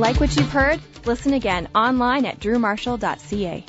Like what you've heard? Listen again online at drewmarshall.ca.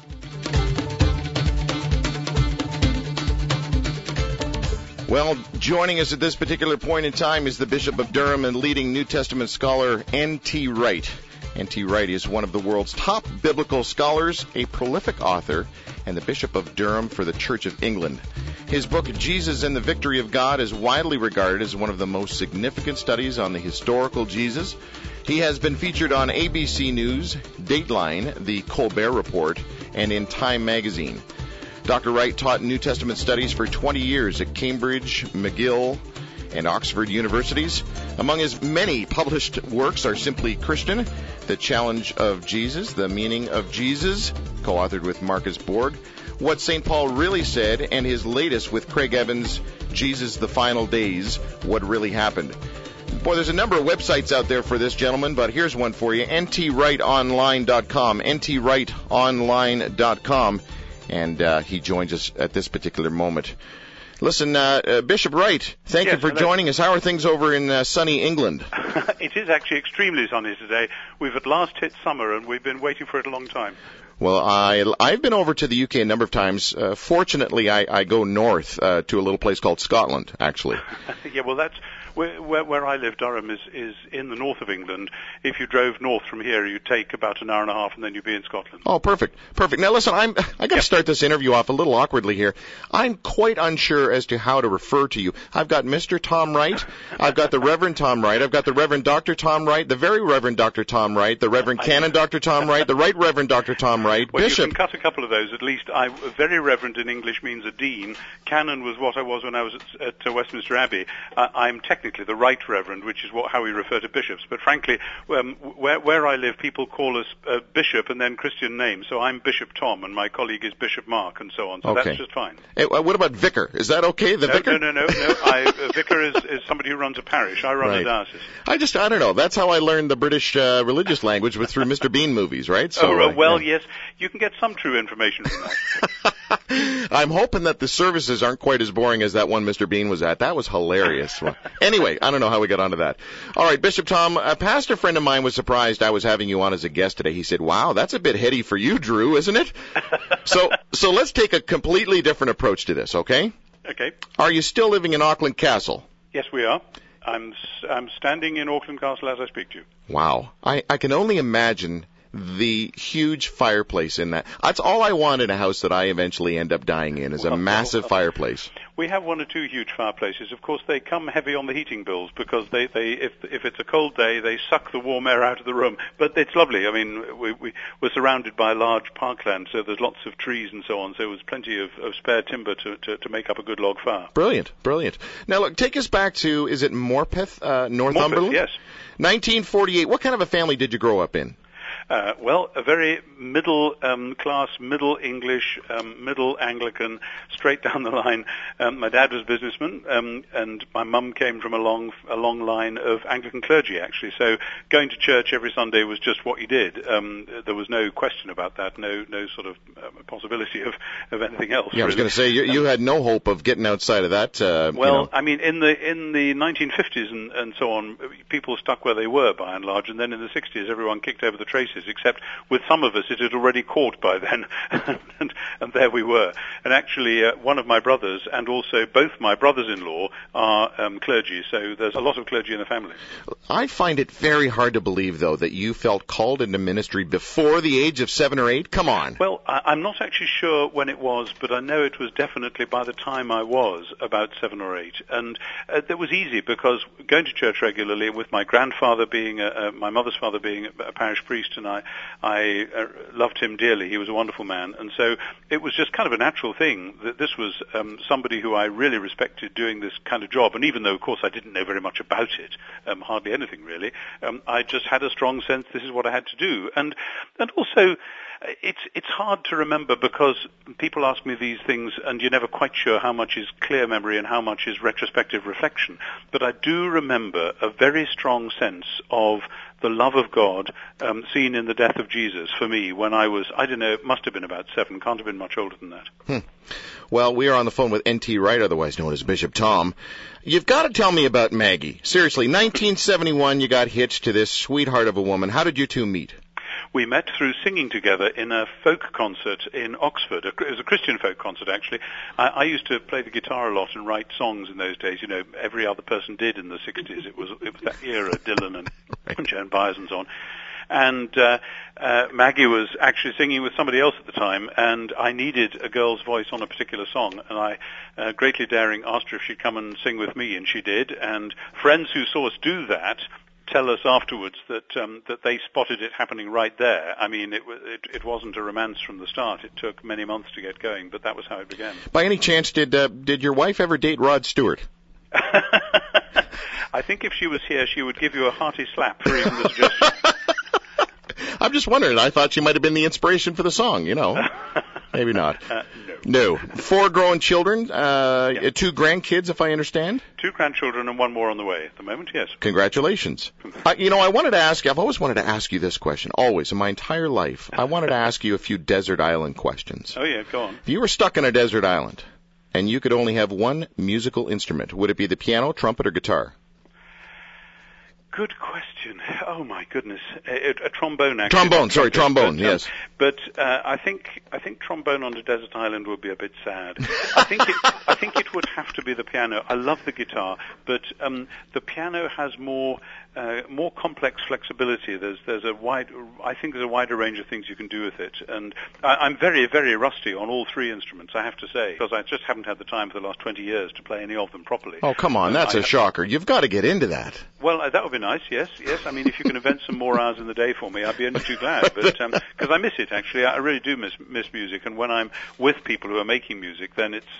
Well, joining us at this particular point in time is the Bishop of Durham and leading New Testament scholar N.T. Wright. N.T. Wright is one of the world's top biblical scholars, a prolific author, and the Bishop of Durham for the Church of England. His book, Jesus and the Victory of God, is widely regarded as one of the most significant studies on the historical Jesus. He has been featured on ABC News, Dateline, The Colbert Report, and in Time magazine. Dr. Wright taught New Testament studies for 20 years at Cambridge, McGill, and Oxford universities. Among his many published works are Simply Christian, The Challenge of Jesus, The Meaning of Jesus, co-authored with Marcus Borg, What St. Paul Really Said, and his latest with Craig Evans, Jesus, The Final Days, What Really Happened. Boy, there's a number of websites out there for this gentleman, but here's one for you, ntwrightonline.com, ntwrightonline.com. And he joins us at this particular moment. Listen, Bishop Wright, thank you for joining us. How are things over in sunny England? It is actually extremely sunny today. We've at last hit summer, and we've been waiting for it a long time. Well, I've been over to the UK a number of times. Fortunately, I go north to a little place called Scotland, actually. Yeah, well, that's where I live. Durham is in the north of England. If you drove north from here, you'd take about an hour and a half, and then you'd be in Scotland. Oh, perfect. Now, listen, I got to start this interview off a little awkwardly here. I'm quite unsure as to how to refer to you. I've got Mr. Tom Wright. I've got the Reverend Tom Wright. I've got the Reverend Dr. Tom Wright, the Very Reverend Dr. Tom Wright, the Reverend Canon Dr. Tom Wright, the Right Reverend Dr. Tom Wright, well, Bishop. You can cut a couple of those at least. Very Reverend in English means a dean. Canon was what I was when I was at Westminster Abbey. I'm technically the Right Reverend, which is how we refer to bishops. But frankly, where I live, people call us bishop and then Christian names. So I'm Bishop Tom, and my colleague is Bishop Mark, and so on. So that's just fine. Hey, what about vicar? Is that okay? Vicar? No. Vicar is somebody who runs a parish. I run a diocese. I don't know. That's how I learned the British religious language was through Mr. Bean movies, right? So, yes, you can get some true information from that. I'm hoping that the services aren't quite as boring as that one Mr. Bean was at. That was hilarious. Well, anyway, I don't know how we got onto that. All right, Bishop Tom, a pastor friend of mine was surprised I was having you on as a guest today. He said, wow, that's a bit heady for you, Drew, isn't it? So let's take a completely different approach to this, okay? Okay. Are you still living in Auckland Castle? Yes, we are. I'm standing in Auckland Castle as I speak to you. Wow. I can only imagine the huge fireplace in that. That's all I want in a house that I eventually end up dying in, is a massive fireplace. We have one or two huge fireplaces. Of course, they come heavy on the heating bills because if it's a cold day, they suck the warm air out of the room. But it's lovely. I mean, we're surrounded by large parkland, so there's lots of trees and so on. So there's plenty of spare timber to make up a good log fire. Brilliant. Now, look, take us back to, is it Morpeth, Northumberland? Morpeth, yes. 1948. What kind of a family did you grow up in? Well, a very middle class, middle English, middle Anglican, straight down the line. My dad was a businessman, and my mum came from a long line of Anglican clergy, actually. So going to church every Sunday was just what you did. There was no question about that, no sort of possibility of anything else. Yeah, I was going to say you had no hope of getting outside of that. I mean, in the 1950s and so on, people stuck where they were by and large, and then in the 60s, everyone kicked over the traces. Except with some of us, it had already caught by then, and there we were. And actually, one of my brothers and also both my brothers-in-law are clergy, so there's a lot of clergy in the family. I find it very hard to believe, though, that you felt called into ministry before the age of 7 or 8. Come on. Well, I'm not actually sure when it was, but I know it was definitely by the time I was about 7 or 8. And that was easy because going to church regularly with my grandfather being, my mother's father being a parish priest, and I loved him dearly. He was a wonderful man. And so it was just kind of a natural thing that this was somebody who I really respected doing this kind of job. And even though, of course, I didn't know very much about it, hardly anything really, I just had a strong sense this is what I had to do. And also, it's hard to remember because people ask me these things and you're never quite sure how much is clear memory and how much is retrospective reflection. But I do remember a very strong sense of the love of God seen in the death of Jesus for me when I was, I don't know, it must have been about 7, can't have been much older than that. Well, we are on the phone with N.T. Wright, otherwise known as Bishop Tom. You've got to tell me about Maggie. Seriously, 1971, you got hitched to this sweetheart of a woman. How did you two meet? We met through singing together in a folk concert in Oxford. It was a Christian folk concert, actually. I used to play the guitar a lot and write songs in those days. You know, every other person did in the 60s. It was that era, Dylan and Joan Baez and so on. And Maggie was actually singing with somebody else at the time, and I needed a girl's voice on a particular song, and I, greatly daring, asked her if she'd come and sing with me, and she did. And friends who saw us do that tell us afterwards that they spotted it happening right there. I mean, it wasn't a romance from the start. It took many months to get going, but that was how it began. By any chance, did your wife ever date Rod Stewart? I think if she was here, she would give you a hearty slap for even the suggestion. I'm just wondering. I thought she might have been the inspiration for the song, you know. Maybe not. No. 4 grown children, 2 grandkids, if I understand? 2 grandchildren and 1 more on the way at the moment, yes. Congratulations. I wanted to ask you, I've always wanted to ask you this question, always, in my entire life. I wanted to ask you a few desert island questions. Oh, yeah, go on. If you were stuck on a desert island and you could only have one musical instrument, would it be the piano, trumpet, or guitar? Good question. Oh my goodness, a trombone. Actually. Trombone. Yes. But I think trombone on a desert island would be a bit sad. I think it would have to be the piano. I love the guitar, but the piano has more complex flexibility. There's a wider range of things you can do with it, and I'm very, very rusty on all 3 instruments, I have to say, because I just haven't had the time for the last 20 years to play any of them properly. Oh, come on, that's a shocker. You've got to get into that. Well, that would be nice. Yes. I mean, if you can invent some more hours in the day for me, I'd be only too glad. But because I miss it, actually, I really do miss music. And when I'm with people who are making music, then it's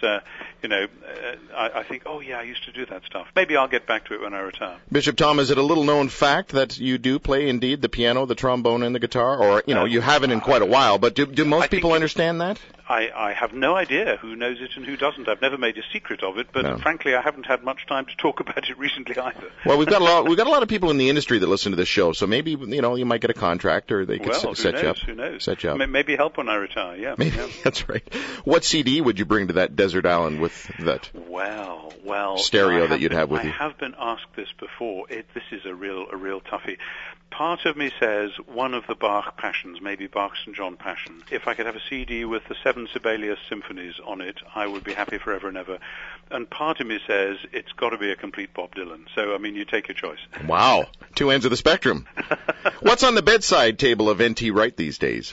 I think, oh yeah, I used to do that stuff. Maybe I'll get back to it when I retire. Bishop Tom, is it a little known fact that you do play indeed the piano, the trombone, and the guitar? Or you haven't in quite a while, but do most people understand that? I have no idea who knows it and who doesn't. I've never made a secret of it, but frankly, I haven't had much time to talk about it recently either. Well, we've got a lot of people in the industry that listen to this show, so maybe you might get a contract, or they could set you up. Who knows? Set you up. Maybe help when I retire. Yeah, maybe, yeah. That's right. What CD would you bring to that desert island with that? Well, stereo that you'd have with you. I have been asked this before. This is a real toughie. Part of me says one of the Bach Passions, maybe Bach's St. John Passion. If I could have a CD with the 7 Sibelius symphonies on it, I would be happy forever and ever. And part of me says it's got to be a complete Bob Dylan. So, I mean, you take your choice. Wow. 2 ends of the spectrum. What's on the bedside table of N.T. Wright these days?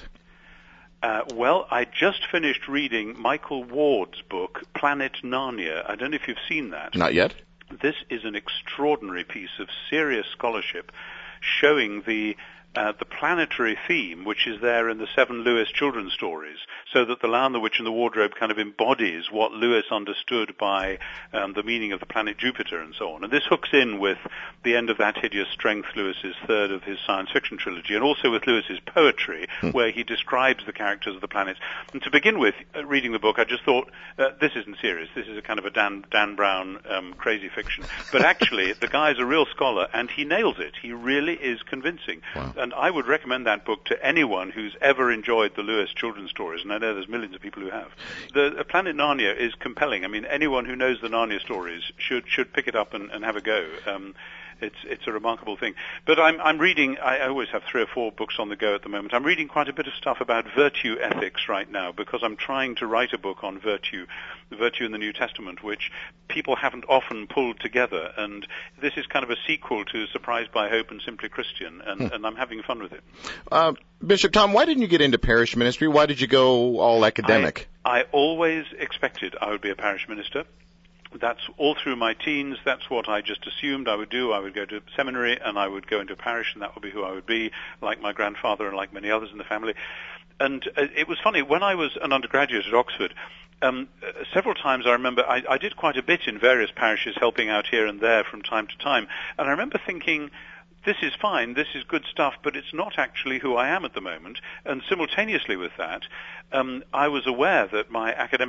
Well, I just finished reading Michael Ward's book, Planet Narnia. I don't know if you've seen that. Not yet. This is an extraordinary piece of serious scholarship showing the planetary theme, which is there in the 7 Lewis children's stories, so that The Lion, the Witch, and the Wardrobe kind of embodies what Lewis understood by the meaning of the planet Jupiter and so on. And this hooks in with The End of That Hideous Strength, Lewis's 3rd of his science fiction trilogy, and also with Lewis's poetry, where he describes the characters of the planets. And to begin with, reading the book, I just thought, this isn't serious. This is a kind of a Dan Brown crazy fiction. But actually, the guy's a real scholar, and he nails it. He really is convincing. Wow. And I would recommend that book to anyone who's ever enjoyed the Lewis children's stories, and I know there's millions of people who have. The Planet Narnia is compelling. I mean, anyone who knows the Narnia stories should pick it up and have a go. It's a remarkable thing. But I'm reading, I always have 3 or 4 books on the go at the moment. I'm reading quite a bit of stuff about virtue ethics right now, because I'm trying to write a book on virtue in the New Testament, which people haven't often pulled together. And this is kind of a sequel to Surprised by Hope and Simply Christian, and I'm having fun with it. Bishop Tom, why didn't you get into parish ministry? Why did you go all academic? I always expected I would be a parish minister. That's all through my teens. That's what I just assumed I would do. I would go to seminary and I would go into a parish, and that would be who I would be, like my grandfather and like many others in the family. And it was funny, when I was an undergraduate at Oxford, several times I remember I did quite a bit in various parishes, helping out here and there from time to time. And I remember thinking, this is fine, this is good stuff, but it's not actually who I am at the moment. And simultaneously with that, I was aware that my academic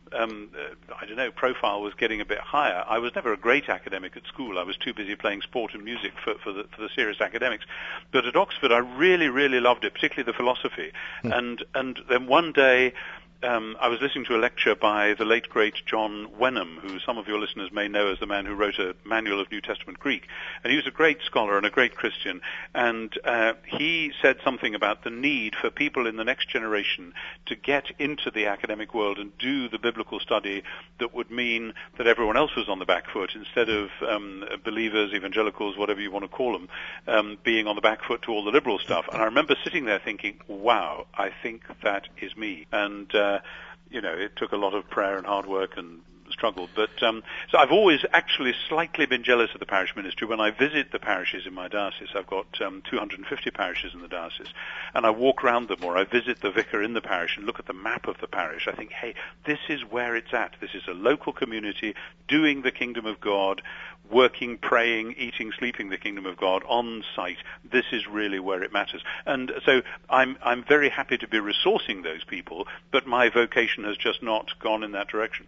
profile was getting a bit higher. I was never a great academic at school. I was too busy playing sport and music for the serious academics. But at Oxford, I really, really loved it, particularly the philosophy. And then one day, I was listening to a lecture by the late, great John Wenham, who some of your listeners may know as the man who wrote a manual of New Testament Greek. And he was a great scholar and a great Christian. And he said something about the need for people in the next generation to get into the academic world and do the biblical study that would mean that everyone else was on the back foot instead of believers, evangelicals, whatever you want to call them, being on the back foot to all the liberal stuff. And I remember sitting there thinking, wow, I think that is me. And it took a lot of prayer and hard work and struggle. But so I've always actually slightly been jealous of the parish ministry. When I visit the parishes in my diocese, I've got 250 parishes in the diocese, and I walk around them or I visit the vicar in the parish and look at the map of the parish. I think, hey, this is where it's at. This is a local community doing the kingdom of God, working, praying, eating, sleeping the kingdom of God on site. This is really where it matters. And so I'm very happy to be resourcing those people, but my vocation has just not gone in that direction.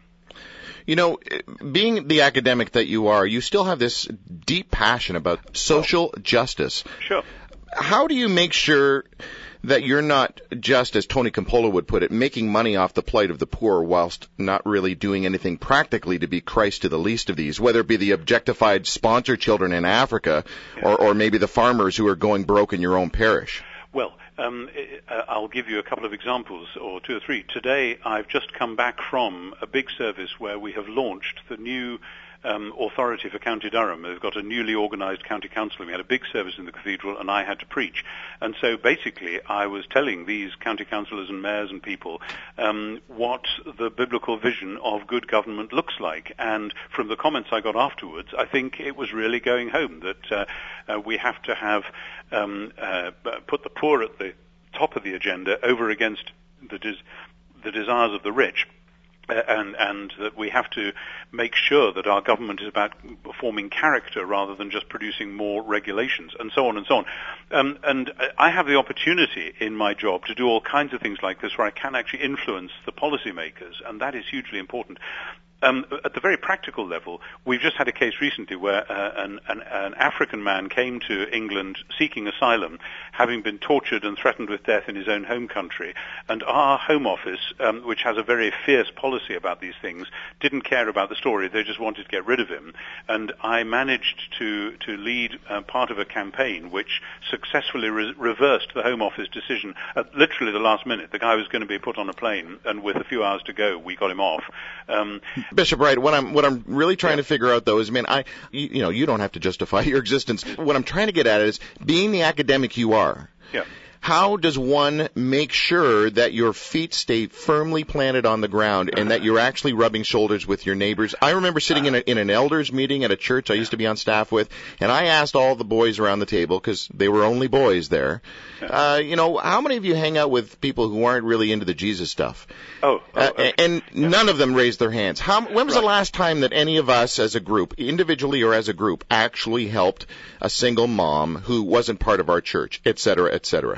Being the academic that you are, you still have this deep passion about social justice. Sure. How do you make sure that you're not, just as Tony Campolo would put it, making money off the plight of the poor whilst not really doing anything practically to be Christ to the least of these, whether it be the objectified sponsor children in Africa or maybe the farmers who are going broke in your own parish? Well, I'll give you a couple of examples, or two or three. Today, I've just come back from a big service where we have launched the new authority for County Durham. They've got a newly organised county council. We had a big service in the cathedral, and I had to preach. And so basically, I was telling these county councillors and mayors and people what the biblical vision of good government looks like. And from the comments I got afterwards, I think it was really going home that we have to have put the poor at the top of the agenda over against the desires of the rich. And that we have to make sure that our government is about forming character rather than just producing more regulations, and so on and so on. And I have the opportunity in my job to do all kinds of things like this where I can actually influence the policymakers, and that is hugely important. At the very practical level, we've just had a case recently where an African man came to England seeking asylum, having been tortured and threatened with death in his own home country. And our Home Office, which has a very fierce policy about these things, didn't care about the story. They just wanted to get rid of him. And I managed to lead part of a campaign which successfully reversed the Home Office decision at literally the last minute. The guy was going to be put on a plane, and with a few hours to go, we got him off. Bishop Wright, what I'm really trying to figure out, though, is, you don't have to justify your existence. What I'm trying to get at is, being the academic you are, how does one make sure that your feet stay firmly planted on the ground and that you're actually rubbing shoulders with your neighbors? I remember sitting in an elders meeting at a church I used to be on staff with, and I asked all the boys around the table, because they were only boys there, how many of you hang out with people who aren't really into the Jesus stuff? And none of them raised their hands. When was the last time that any of us as a group, individually or as a group, actually helped a single mom who wasn't part of our church, et cetera, et cetera?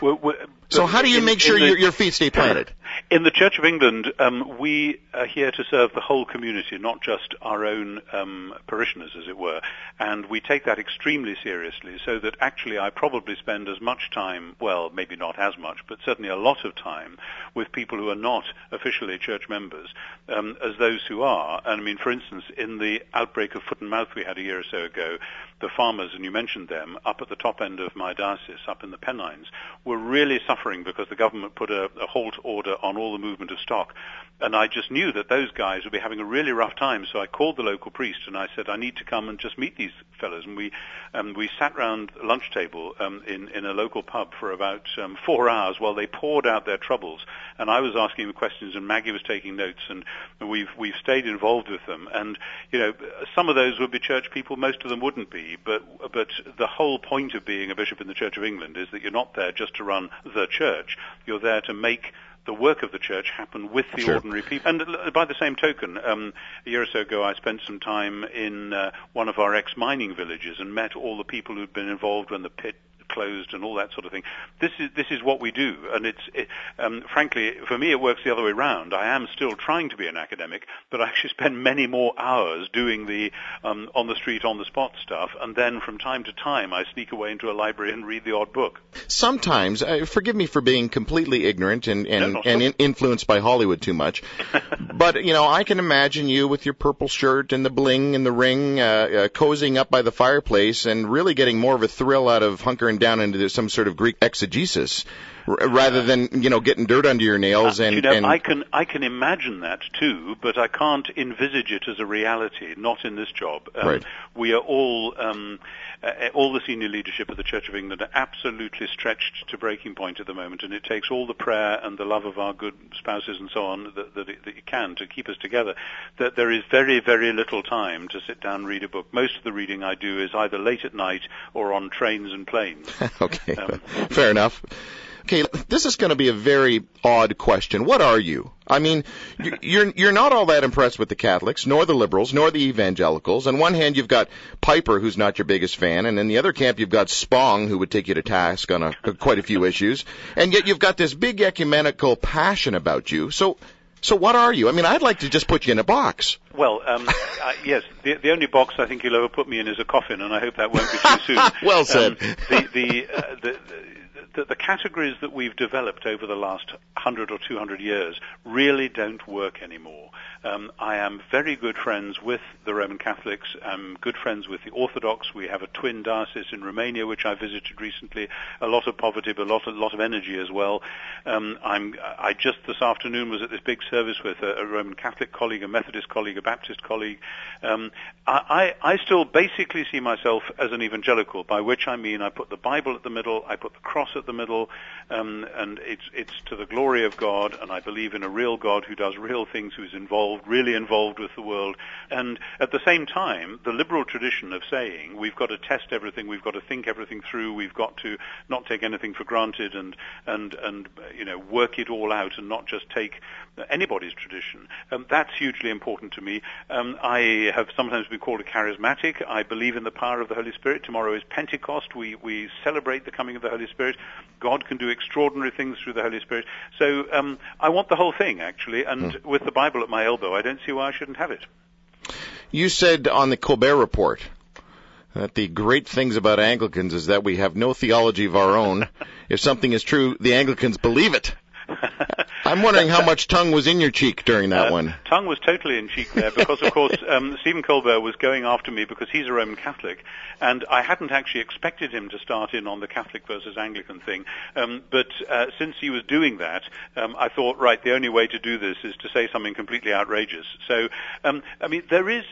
So how do you make sure your feet stay planted? In the Church of England, we are here to serve the whole community, not just our own parishioners, as it were. And we take that extremely seriously, so that actually I probably spend as much time, well, maybe not as much, but certainly a lot of time with people who are not officially church members as those who are. And I mean, for instance, in the outbreak of foot and mouth we had a year or so ago, the farmers, and you mentioned them, up at the top end of my diocese, up in the Pennines, were really suffering because the government put a halt order on all the movement of stock. And I just knew that those guys would be having a really rough time, so I called the local priest and I said, I need to come and just meet these fellows. And we sat round the lunch table in a local pub for about 4 hours while they poured out their troubles. And I was asking them questions and Maggie was taking notes, and we've stayed involved with them. And, some of those would be church people, most of them wouldn't be. But the whole point of being a bishop in the Church of England is that you're not there just to run the church. You're there to make the work of the church happen with the ordinary people. And by the same token, a year or so ago, I spent some time in one of our ex-mining villages and met all the people who'd been involved when the closed and all that sort of thing. This is what we do, and frankly, for me, it works the other way around. I am still trying to be an academic, but I actually spend many more hours doing the on the street, on the spot stuff, and then from time to time, I sneak away into a library and read the odd book. Sometimes, forgive me for being completely ignorant and influenced by Hollywood too much, but I can imagine you with your purple shirt and the bling and the ring, cozying up by the fireplace and really getting more of a thrill out of hunkering down into some sort of Greek exegesis, rather than getting dirt under your nails. I can imagine that too, but I can't envisage it as a reality. Not in this job. Right. We are all the senior leadership of the Church of England are absolutely stretched to breaking point at the moment, and it takes all the prayer and the love of our good spouses and so on that you can to keep us together. That there is very, very little time to sit down and read a book. Most of the reading I do is either late at night or on trains and planes. Okay, fair enough. Okay, this is going to be a very odd question. What are you? I mean, you're not all that impressed with the Catholics, nor the liberals, nor the evangelicals. On one hand, you've got Piper, who's not your biggest fan, and in the other camp, you've got Spong, who would take you to task on quite a few issues. And yet you've got this big ecumenical passion about you. So what are you? I mean, I'd like to just put you in a box. Well, yes, the only box I think you'll ever put me in is a coffin, and I hope that won't be too soon. Well said. The categories that we've developed over the last 100 or 200 years really don't work anymore. I am very good friends with the Roman Catholics. I'm good friends with the Orthodox. We have a twin diocese in Romania, which I visited recently. A lot of poverty, but a lot of energy as well. I just this afternoon was at this big service with a Roman Catholic colleague, a Methodist colleague, a Baptist colleague. I still basically see myself as an evangelical, by which I mean I put the Bible at the middle, I put the cross at the middle, and it's to the glory of God, and I believe in a real God who does real things, who's really involved with the world. And at the same time, the liberal tradition of saying we've got to test everything, we've got to think everything through, we've got to not take anything for granted and work it all out and not just take anybody's tradition. That's hugely important to me. I have sometimes been called a charismatic. I believe in the power of the Holy Spirit. Tomorrow is Pentecost. We celebrate the coming of the Holy Spirit. God can do extraordinary things through the Holy Spirit. So I want the whole thing, actually, and with the Bible at my elbow, I don't see why I shouldn't have it. You said on the Colbert Report that the great things about Anglicans is that we have no theology of our own. If something is true, the Anglicans believe it. I'm wondering how much tongue was in your cheek during that one. Tongue was totally in cheek there because, of course, Stephen Colbert was going after me because he's a Roman Catholic, and I hadn't actually expected him to start in on the Catholic versus Anglican thing. But since he was doing that, I thought, right, the only way to do this is to say something completely outrageous. So, I mean, there is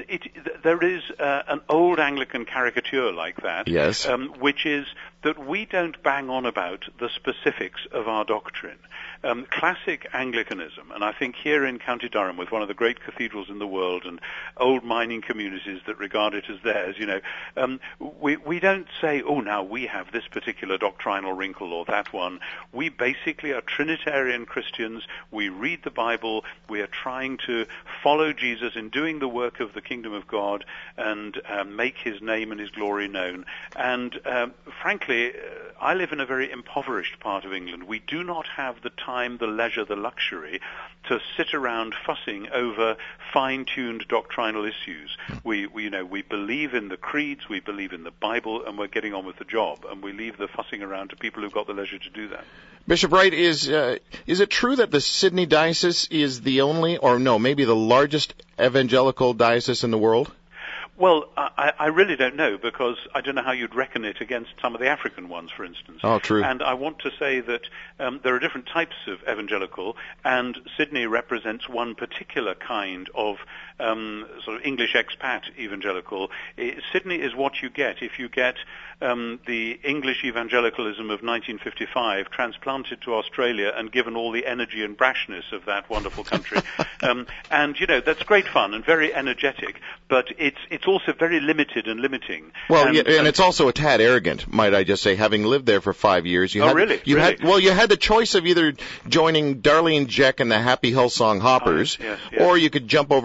an old Anglican caricature like that, yes, which is that we don't bang on about the specifics of our doctrine. Classic Anglicanism, and I think here in County Durham, with one of the great cathedrals in the world and old mining communities that regard it as theirs, we don't say, oh, now we have this particular doctrinal wrinkle or that one. We basically are Trinitarian Christians. We read the Bible. We are trying to follow Jesus in doing the work of the kingdom of God and make his name and his glory known. And frankly, I live in a very impoverished part of England. We do not have the time, the leisure, the luxury to sit around fussing over fine-tuned doctrinal issues. We believe in the creeds, we believe in the Bible, and we're getting on with the job, and we leave the fussing around to people who've got the leisure to do that. Bishop Wright, is it true that the Sydney Diocese is the only, or no, maybe the largest evangelical diocese in the world? Well, I really don't know, because I don't know how you'd reckon it against some of the African ones, for instance. Oh, true. And I want to say that there are different types of evangelical, and Sydney represents one particular kind of sort of English expat evangelical. Sydney is what you get if you get the English evangelicalism of 1955 transplanted to Australia and given all the energy and brashness of that wonderful country. And, that's great fun and very energetic, but it's also very limited and limiting. Well, and it's also a tad arrogant, might I just say, having lived there for 5 years. You had the choice of either joining Darlene Jeck and the Happy Hillsong Hoppers, yes. or you could jump over to the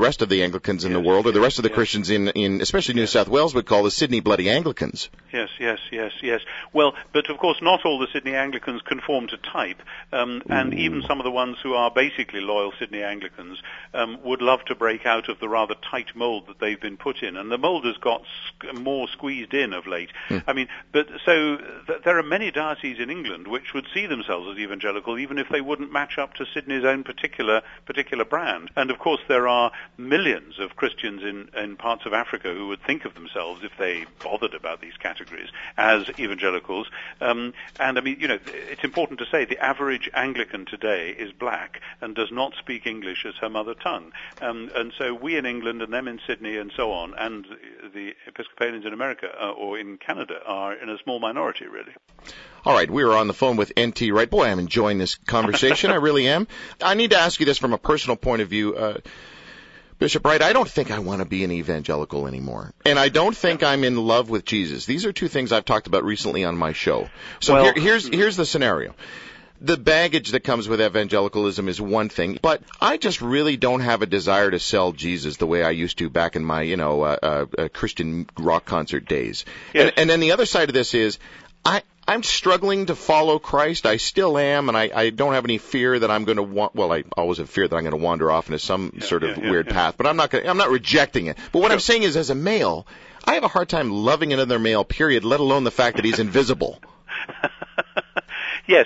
rest of the Anglicans in the world, or the rest of the Christians in especially New South Wales, would call the Sydney Bloody Anglicans. Yes. Well, but of course not all the Sydney Anglicans conform to type, and even some of the ones who are basically loyal Sydney Anglicans would love to break out of the rather tight mould that they've been put in, and the mould has got more squeezed in of late. I mean, but so there are many dioceses in England which would see themselves as evangelical, even if they wouldn't match up to Sydney's own particular brand. And of course, there are millions of Christians in parts of Africa who would think of themselves, if they bothered about these categories, as evangelicals. And I mean, it's important to say the average Anglican today is black and does not speak English as her mother tongue. And so we in England and them in Sydney and so on, and the Episcopalians in America or in Canada are in a small minority, really. All right, we are on the phone with N.T. Wright. Boy, I'm enjoying this conversation. I really am. I need to ask you this from a personal point of view. Bishop Wright, I don't think I want to be an evangelical anymore. And I don't think I'm in love with Jesus. These are two things I've talked about recently on my show. So here's the scenario. The baggage that comes with evangelicalism is one thing, but I just really don't have a desire to sell Jesus the way I used to back in my, Christian rock concert days. Yes. And then the other side of this is, I'm struggling to follow Christ. I still am, and I don't have any fear that I'm going to I always have fear that I'm going to wander off into some sort of weird path, but I'm not rejecting it. But what I'm saying is, as a male, I have a hard time loving another male, period, let alone the fact that he's invisible. Yes,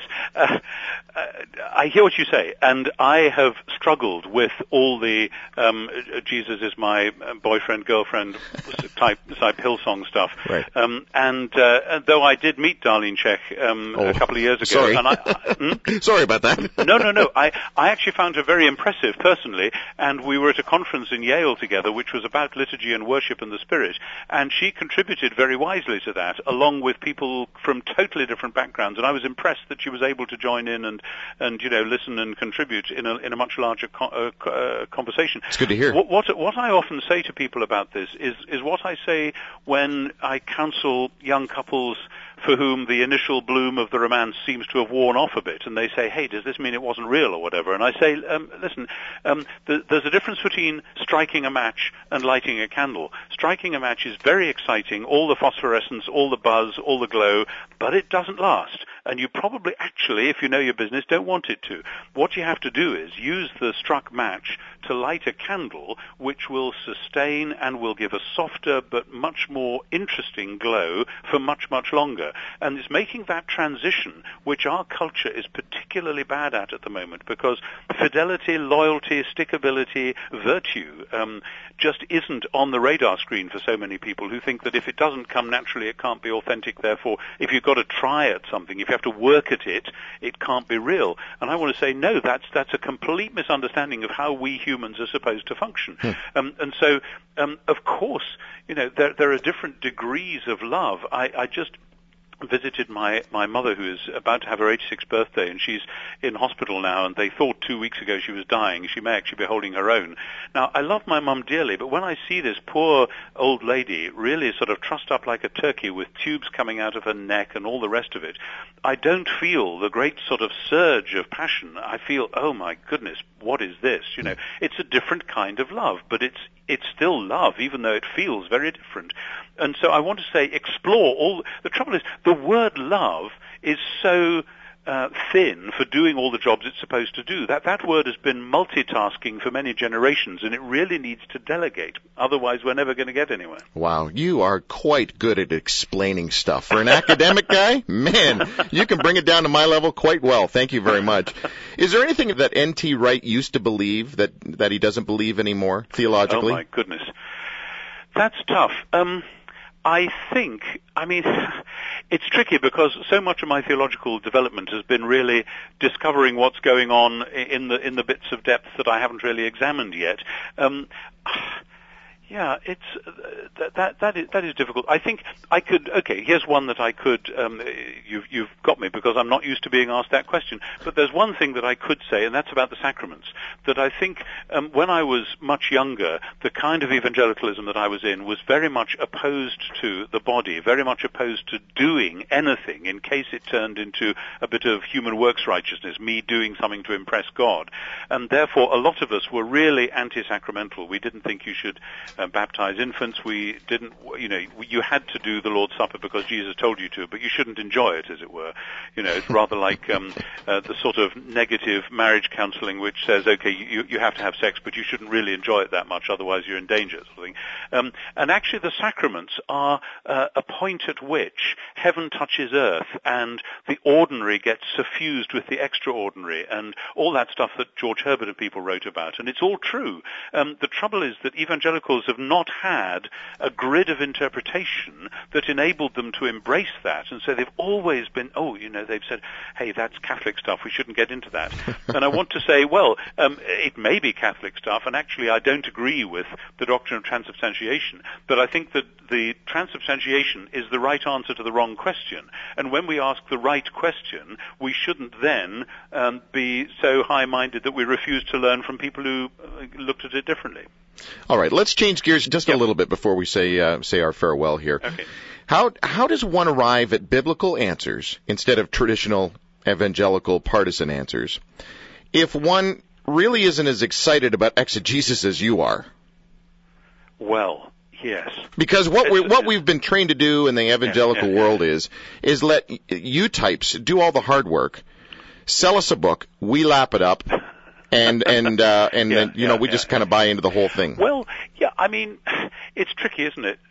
I hear what you say, and I have struggled with all the Jesus is my boyfriend, girlfriend type Hillsong stuff. Right. And though I did meet Darlene Zschech a couple of years ago. Sorry. And Sorry about that. No. I actually found her very impressive personally, and we were at a conference in Yale together, which was about liturgy and worship and the Spirit, and she contributed very wisely to that, along with people from totally different backgrounds, and I was impressed that she was able to join in and listen and contribute in a much larger conversation. It's good to hear. What I often say to people about this is what I say when I counsel young couples for whom the initial bloom of the romance seems to have worn off a bit, and they say, hey, does this mean it wasn't real or whatever? And I say, listen, there's a difference between striking a match and lighting a candle. Striking a match is very exciting, all the phosphorescence, all the buzz, all the glow, but it doesn't last. And you probably actually, if you know your business, don't want it to. What you have to do is use the struck match to light a candle which will sustain and will give a softer but much more interesting glow for much, much longer. And it's making that transition, which our culture is particularly bad at the moment, because fidelity, loyalty, stickability, virtue just isn't on the radar screen for so many people who think that if it doesn't come naturally, it can't be authentic. Therefore, if you've got to try at something, if you have to work at it, it can't be real. And I want to say, no, that's a complete misunderstanding of how we humans are supposed to function. And so, of course, there are different degrees of love. I just visited my mother, who is about to have her 86th birthday, and she's in hospital now, and they thought 2 weeks ago she was dying. She may actually be holding her own. Now, I love my mum dearly, but when I see this poor old lady really sort of trussed up like a turkey with tubes coming out of her neck and all the rest of it, I don't feel the great sort of surge of passion. I feel, oh my goodness, what is this? It's a different kind of love, but it's still love, even though it feels very different. And so I want to say, explore all. The trouble is, the word love is so thin for doing all the jobs it's supposed to do. That word has been multitasking for many generations, and it really needs to delegate. Otherwise, we're never going to get anywhere. Wow, you are quite good at explaining stuff. For an academic guy, man, you can bring it down to my level quite well. Thank you very much. Is there anything that N.T. Wright used to believe that he doesn't believe anymore, theologically? Oh, my goodness. That's tough. I think, it's tricky because so much of my theological development has been really discovering what's going on in the bits of depth that I haven't really examined yet. Yeah, it's that is difficult. I think I could. Okay, here's one that I could. You've got me because I'm not used to being asked that question. But there's one thing that I could say, and that's about the sacraments. That I think when I was much younger, the kind of evangelicalism that I was in was very much opposed to the body, very much opposed to doing anything in case it turned into a bit of human works righteousness, me doing something to impress God, and therefore a lot of us were really anti-sacramental. We didn't think you should baptize infants. We didn't, you had to do the Lord's Supper because Jesus told you to, but you shouldn't enjoy it, as it were. It's rather like the sort of negative marriage counseling which says, okay, you have to have sex, but you shouldn't really enjoy it that much, otherwise you're in danger, sort of thing. And actually the sacraments are a point at which heaven touches earth and the ordinary gets suffused with the extraordinary and all that stuff that George Herbert and people wrote about. And it's all true. The trouble is that evangelicals have not had a grid of interpretation that enabled them to embrace that. And so they've always been, they've said, hey, that's Catholic stuff, we shouldn't get into that. And I want to say, well, it may be Catholic stuff, and actually I don't agree with the doctrine of transubstantiation, but I think that the transubstantiation is the right answer to the wrong question. And when we ask the right question, we shouldn't then be so high-minded that we refuse to learn from people who looked at it differently. All right, let's change gears just a little bit before we say our farewell here. Okay. How does one arrive at biblical answers instead of traditional evangelical partisan answers if one really isn't as excited about exegesis as you are? Well, yes. Because what we've been trained to do in the evangelical world is let you types do all the hard work, sell us a book, we lap it up, and we just kind of buy into the whole thing. Well, yeah, I mean, it's tricky, isn't it?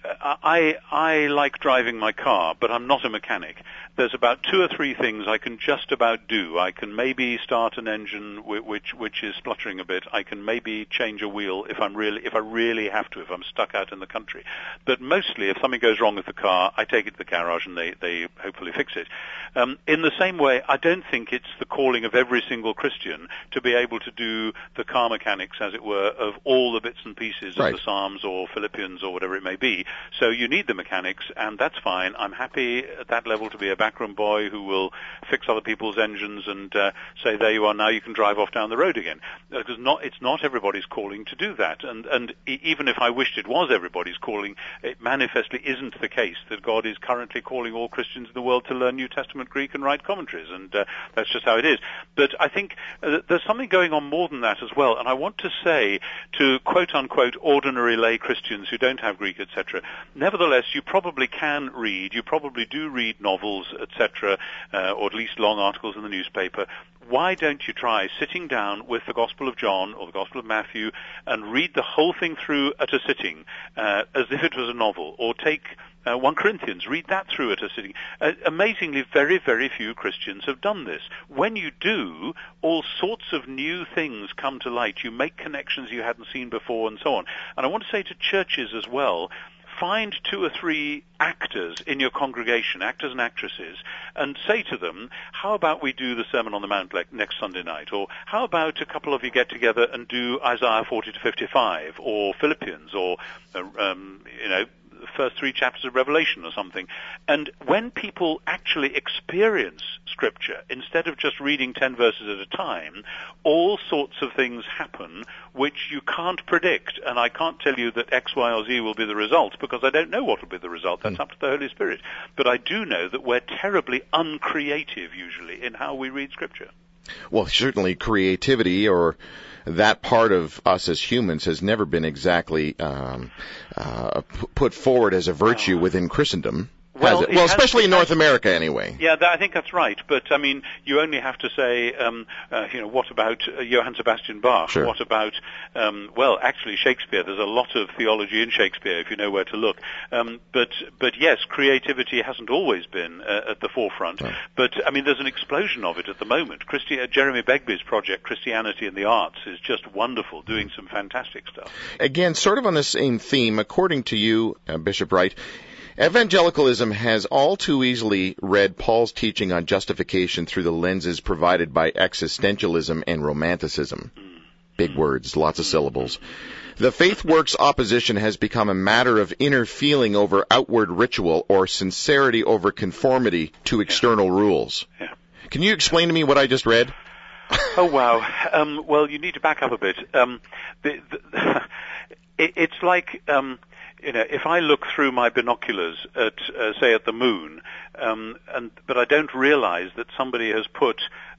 I like driving my car, but I'm not a mechanic. There's about 2 or 3 things I can just about do. I can maybe start an engine which is spluttering a bit. I can maybe change a wheel if I really have to, if I'm stuck out in the country. But mostly, if something goes wrong with the car, I take it to the garage and they hopefully fix it. In the same way, I don't think it's the calling of every single Christian to be able to do the car mechanics, as it were, of all the bits and pieces of the Psalms or Philippians or whatever it may be. So you need the mechanics, and that's fine. I'm happy at that level to be a backroom boy who will fix other people's engines and say, there you are, now you can drive off down the road again. Because it's not everybody's calling to do that. And even if I wished it was everybody's calling, it manifestly isn't the case that God is currently calling all Christians in the world to learn New Testament Greek and write commentaries, and that's just how it is. But I think there's something going on more than that as well, and I want to say to quote-unquote ordinary lay Christians who don't have Greek, etc., nevertheless, you probably can read, you probably do read novels, etc., or at least long articles in the newspaper. Why don't you try sitting down with the Gospel of John or the Gospel of Matthew and read the whole thing through at a sitting, as if it was a novel, or take 1 Corinthians, read that through at a sitting. Amazingly, very, very few Christians have done this. When you do, all sorts of new things come to light. You make connections you hadn't seen before and so on. And I want to say to churches as well, find 2 or 3 actors in your congregation, actors and actresses, and say to them, how about we do the Sermon on the Mount next Sunday night? Or how about a couple of you get together and do Isaiah 40 to 55, or Philippians, or, the first 3 chapters of Revelation or something. And when people actually experience Scripture, instead of just reading 10 verses at a time, all sorts of things happen which you can't predict. And I can't tell you that X, Y, or Z will be the result, because I don't know what will be the result. That's up to the Holy Spirit. But I do know that we're terribly uncreative, usually, in how we read Scripture. Well, certainly creativity, or that part of us as humans, has never been exactly put forward as a virtue within Christendom. Well, especially in North America, anyway. Yeah, I think that's right. But I mean, you only have to say, what about Johann Sebastian Bach? Sure. What about, actually Shakespeare? There's a lot of theology in Shakespeare, if you know where to look. But yes, creativity hasn't always been at the forefront. Right. But I mean, there's an explosion of it at the moment. Jeremy Begbie's project, Christianity and the Arts, is just wonderful, doing some fantastic stuff. Again, sort of on the same theme, according to you, Bishop Wright, evangelicalism has all too easily read Paul's teaching on justification through the lenses provided by existentialism and romanticism. Big words, lots of syllables. The faith works opposition has become a matter of inner feeling over outward ritual or sincerity over conformity to external rules. Yeah. Can you explain to me what I just read? Oh, wow. Well, you need to back up a bit. It's like, if I look through my binoculars at, say, at the moon, but I don't realize that somebody has put,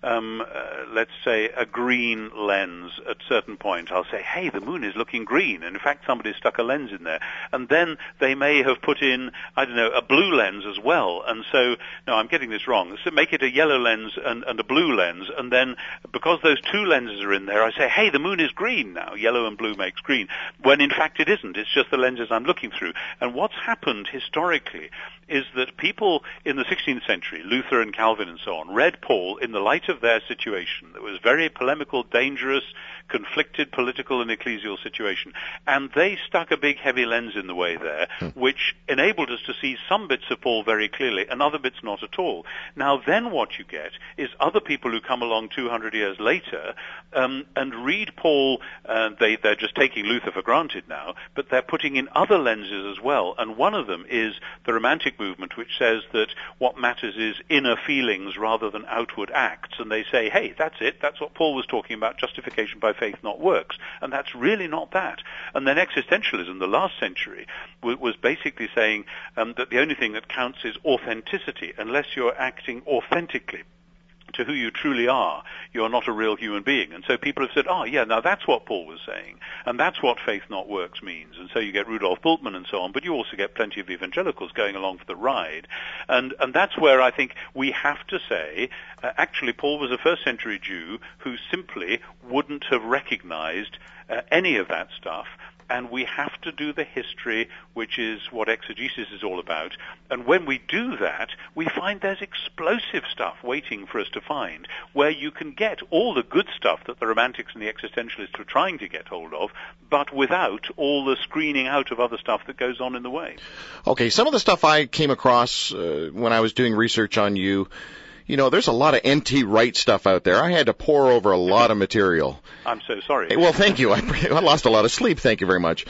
let's say, a green lens at a certain point. I'll say, hey, the moon is looking green. And in fact, somebody stuck a lens in there. And then they may have put in, I don't know, a blue lens as well. And so, no, I'm getting this wrong. So make it a yellow lens and a blue lens. And then because those two lenses are in there, I say, hey, the moon is green now. Yellow and blue makes green. When in fact it isn't. It's just the lenses I'm looking through. And what's happened historically is that people in the 16th century, Luther and Calvin and so on, read Paul in the light of their situation. That was very polemical, dangerous, conflicted political and ecclesial situation. And they stuck a big heavy lens in the way there, which enabled us to see some bits of Paul very clearly and other bits not at all. Now then what you get is other people who come along 200 years later and read Paul, they're just taking Luther for granted now, but they're putting in other lenses as well. And one of them is the Romantic movement, which says that what matters is inner feelings rather than outward acts. And they say, hey, that's it. That's what Paul was talking about, justification by faith, not works. And that's really not that. And then existentialism, the last century, was basically saying that the only thing that counts is authenticity. Unless you're acting authentically to who you truly are, you're not a real human being. And so people have said, oh, yeah, now that's what Paul was saying, and that's what faith not works means. And so you get Rudolf Bultmann and so on, but you also get plenty of evangelicals going along for the ride. And that's where I think we have to say, actually, Paul was a first-century Jew who simply wouldn't have recognized any of that stuff. And we have to do the history, which is what exegesis is all about. And when we do that, we find there's explosive stuff waiting for us to find, where you can get all the good stuff that the Romantics and the existentialists were trying to get hold of, but without all the screening out of other stuff that goes on in the way. Okay, some of the stuff I came across when I was doing research on you, there's a lot of N.T. Wright stuff out there. I had to pore over a lot of material. I'm so sorry. Well, thank you. I lost a lot of sleep. Thank you very much.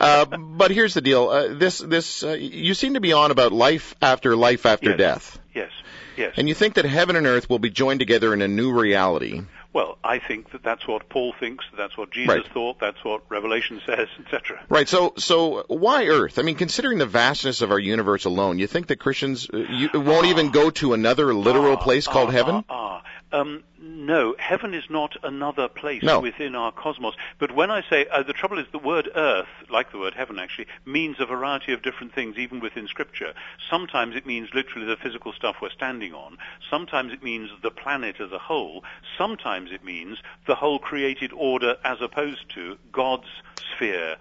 But here's the deal. You seem to be on about life after death. Yes. And you think that heaven and earth will be joined together in a new reality. Well, I think that that's what Paul thinks, that's what Jesus thought, that's what Revelation says, etc. Right, so why Earth? I mean, considering the vastness of our universe alone, you think that Christians won't even go to another literal place called heaven? No, heaven is not another place within our cosmos. But when I say, the trouble is the word earth, like the word heaven actually, means a variety of different things even within Scripture. Sometimes it means literally the physical stuff we're standing on. Sometimes it means the planet as a whole. Sometimes it means the whole created order as opposed to God's sphere.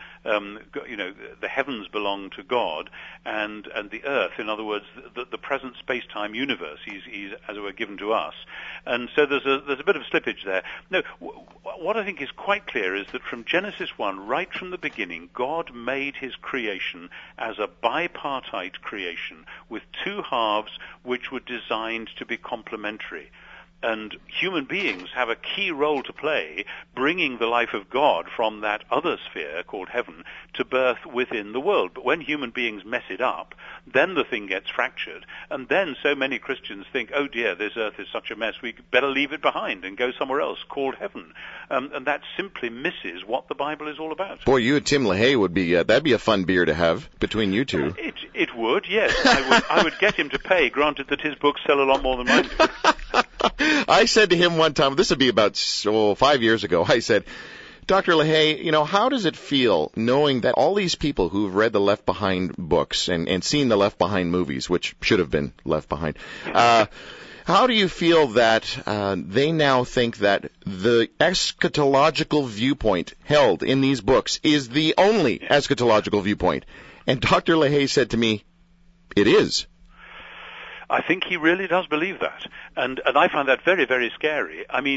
The heavens belong to God, and the earth, in other words, the present space-time universe, he's as it were given to us. And so there's a bit of slippage there. No, what I think is quite clear is that from Genesis 1, right from the beginning, God made his creation as a bipartite creation with two halves which were designed to be complementary. And human beings have a key role to play, bringing the life of God from that other sphere called heaven to birth within the world. But when human beings mess it up, then the thing gets fractured. And then so many Christians think, oh dear, this earth is such a mess, we better leave it behind and go somewhere else called heaven. And that simply misses what the Bible is all about. Boy, you and Tim LaHaye would be, that'd be a fun beer to have between you two. It would, yes. I would get him to pay, granted that his books sell a lot more than mine do. I said to him one time, this would be about 5 years ago, I said, Dr. LaHaye, how does it feel knowing that all these people who've read the Left Behind books and seen the Left Behind movies, which should have been left behind, how do you feel that they now think that the eschatological viewpoint held in these books is the only eschatological viewpoint? And Dr. LaHaye said to me, it is. I think he really does believe that. And I find that very, very scary. I mean,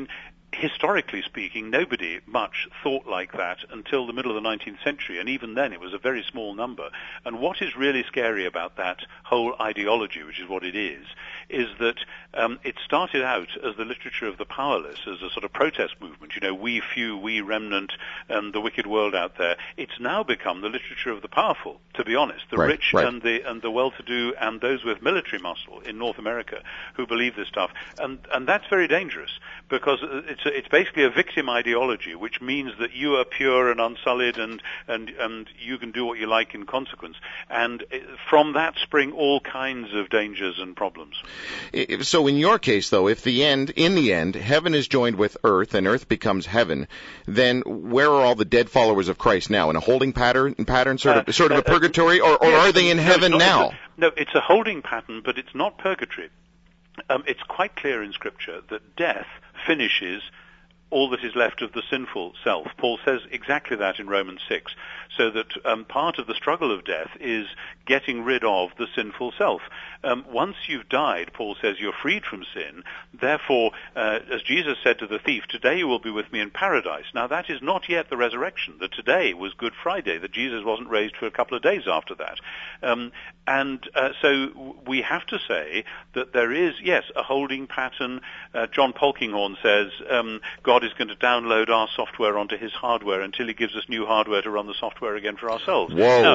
historically speaking, nobody much thought like that until the middle of the 19th century, and even then it was a very small number. And what is really scary about that whole ideology, which is what it is that it started out as the literature of the powerless, as a sort of protest movement, we few, we remnant, and the wicked world out there. It's now become the literature of the powerful, to be honest, the rich and the well-to-do and those with military muscle in North America who believe this stuff. And that's very dangerous, because it's basically a victim ideology, which means that you are pure and unsullied and you can do what you like in consequence. And from that spring all kinds of dangers and problems. So in your case, though, if in the end, heaven is joined with earth and earth becomes heaven, then where are all the dead followers of Christ now? In a holding pattern, sort of a purgatory, or yes, are they in heaven now? It's a holding pattern, but it's not purgatory. It's quite clear in Scripture that death finishes all that is left of the sinful self. Paul says exactly that in Romans 6, so that part of the struggle of death is getting rid of the sinful self. Once you've died, Paul says, you're freed from sin. Therefore, as Jesus said to the thief, today you will be with me in paradise. Now, that is not yet the resurrection. That today was Good Friday, that Jesus wasn't raised for a couple of days after that. So we have to say that there is, yes, a holding pattern. John Polkinghorne says God is going to download our software onto his hardware until he gives us new hardware to run the software again for ourselves. Whoa.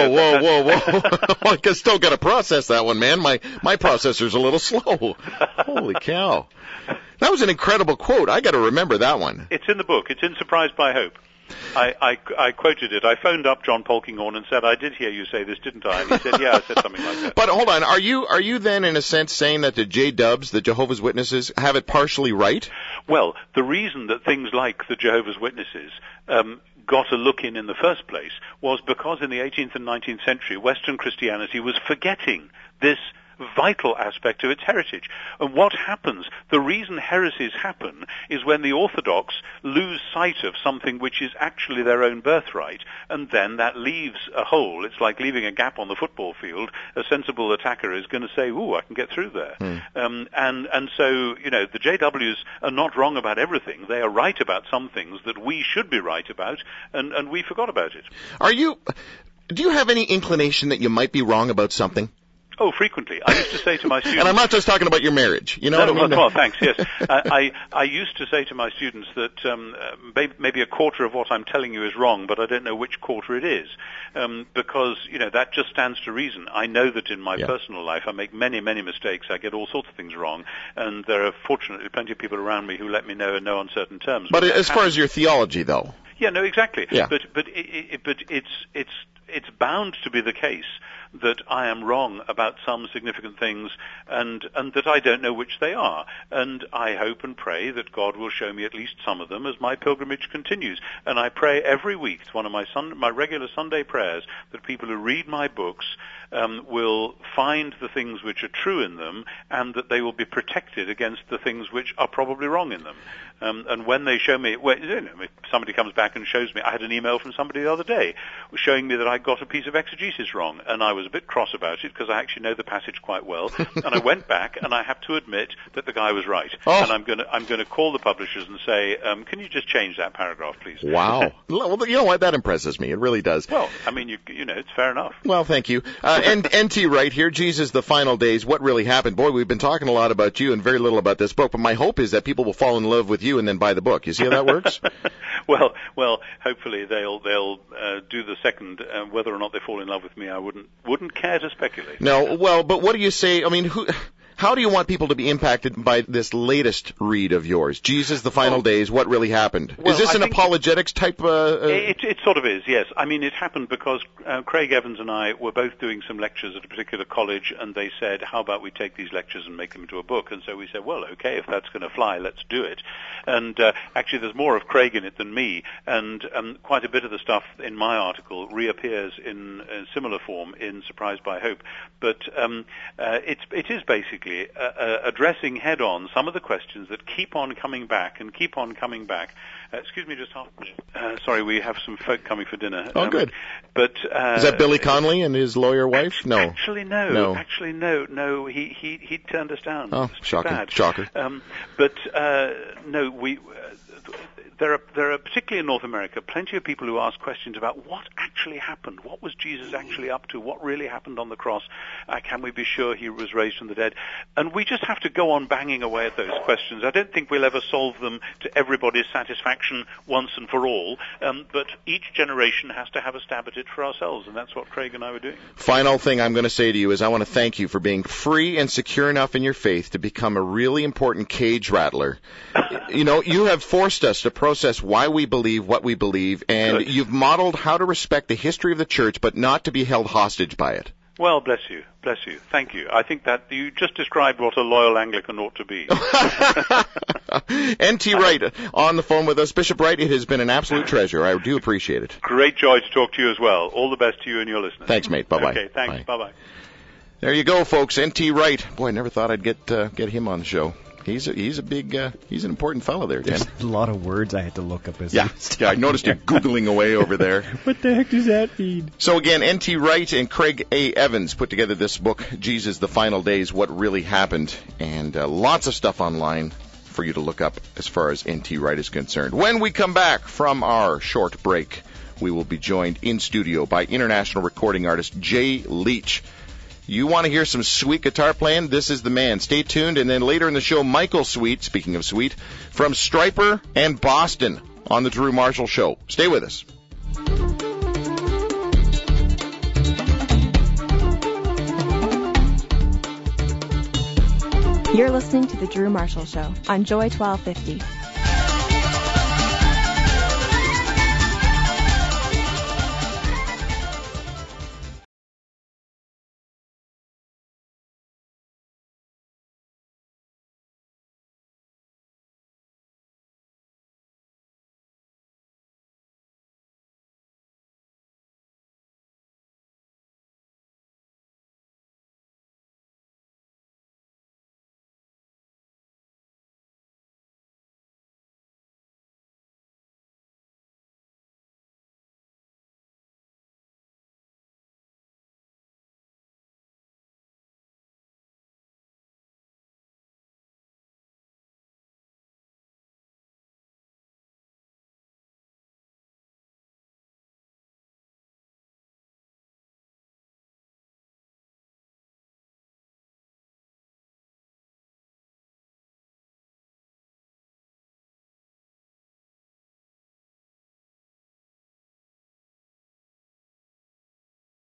I still got to process that one, man. My processor's a little slow. Holy cow. That was an incredible quote. I got to remember that one. It's in the book. It's in Surprised by Hope. I quoted it. I phoned up John Polkinghorne and said, I did hear you say this, didn't I? And he said, yeah, I said something like that. But hold on. Are you then, in a sense, saying that the J-Dubs, the Jehovah's Witnesses, have it partially right? Well, the reason that things like the Jehovah's Witnesses got a look in the first place was because in the 18th and 19th century, Western Christianity was forgetting this vital aspect of its heritage. And what happens, the reason heresies happen, is when the Orthodox lose sight of something which is actually their own birthright, and then that leaves a hole. It's like leaving a gap on the football field. A sensible attacker is going to say, ooh, I can get through there. And so, the JWs are not wrong about everything. They are right about some things that we should be right about, and we forgot about it. Do you have any inclination that you might be wrong about something? Oh, frequently. I used to say to my students... And I'm not just talking about your marriage. You know what I mean? Well, thanks, yes. I used to say to my students that maybe a quarter of what I'm telling you is wrong, but I don't know which quarter it is. Because, that just stands to reason. I know that in my personal life I make many, many mistakes. I get all sorts of things wrong. And there are fortunately plenty of people around me who let me know in no uncertain terms. But as far as your theology, though... Yeah, no, exactly. Yeah. But it's bound to be the case that I am wrong about some significant things and that I don't know which they are. And I hope and pray that God will show me at least some of them as my pilgrimage continues. And I pray every week, it's one of my regular Sunday prayers, that people who read my books will find the things which are true in them and that they will be protected against the things which are probably wrong in them. And when they show me, if somebody comes back and shows me, I had an email from somebody the other day showing me that I got a piece of exegesis wrong, and I was a bit cross about it because I actually know the passage quite well. And I went back, and I have to admit that the guy was right. Oh. And I'm going to call the publishers and say, can you just change that paragraph, please? Wow. Well, you know what? That impresses me. It really does. Well, I mean, it's fair enough. Well, thank you. And N.T. Wright here, Jesus, the Final Days, What Really Happened. Boy, we've been talking a lot about you and very little about this book, but my hope is that people will fall in love with you and then buy the book. You see how that works? Well, hopefully they'll do the second. Whether or not they fall in love with me, I wouldn't care to speculate. No, well, but what do you say? I mean, how do you want people to be impacted by this latest read of yours, Jesus, the Final Days, What Really Happened? Is this an apologetics type? It sort of is, yes. I mean, it happened because Craig Evans and I were both doing some lectures at a particular college, and they said, how about we take these lectures and make them into a book? And so we said, well, okay, if that's going to fly, let's do it. And actually, there's more of Craig in it than me, and quite a bit of the stuff in my article reappears in similar form in Surprised by Hope. But it is basically frankly, addressing head-on some of the questions that keep on coming back and keep on coming back. Excuse me just half a minute. Sorry, we have some folk coming for dinner. Oh, good. But is that Billy Connolly and his lawyer wife? No. Actually, no. Actually, no. He turned us down. Oh, shocking. Bad. Shocker. No, we... There are, particularly in North America, plenty of people who ask questions about what actually happened. What was Jesus actually up to? What really happened on the cross? Can we be sure he was raised from the dead? And we just have to go on banging away at those questions. I don't think we'll ever solve them to everybody's satisfaction once and for all, but each generation has to have a stab at it for ourselves, and that's what Craig and I were doing. Final thing I'm going to say to you is I want to thank you for being free and secure enough in your faith to become a really important cage rattler. You have forced us to process why we believe what we believe, and Good. You've modeled how to respect the history of the church, but not to be held hostage by it. Well, bless you. Thank you. I think that you just described what a loyal Anglican ought to be. N.T. Wright on the phone with us. Bishop Wright, it has been an absolute treasure. I do appreciate it. Great joy to talk to you as well. All the best to you and your listeners. Thanks, mate. Bye-bye. Okay, thanks. Bye-bye. There you go, folks. N.T. Wright. Boy, I never thought I'd get him on the show. He's an important fellow there, Ken. There's a lot of words I had to look up as yeah, I noticed you Googling away over there. What the heck does that mean? So again, N.T. Wright and Craig A. Evans put together this book, Jesus, the Final Days, What Really Happened, and lots of stuff online for you to look up as far as N.T. Wright is concerned. When we come back from our short break, we will be joined in studio by international recording artist Jay Leach. You want to hear some sweet guitar playing? This is the man. Stay tuned. And then later in the show, Michael Sweet, speaking of sweet, from Stryper and Boston on the Drew Marshall Show. Stay with us. You're listening to The Drew Marshall Show on Joy 1250.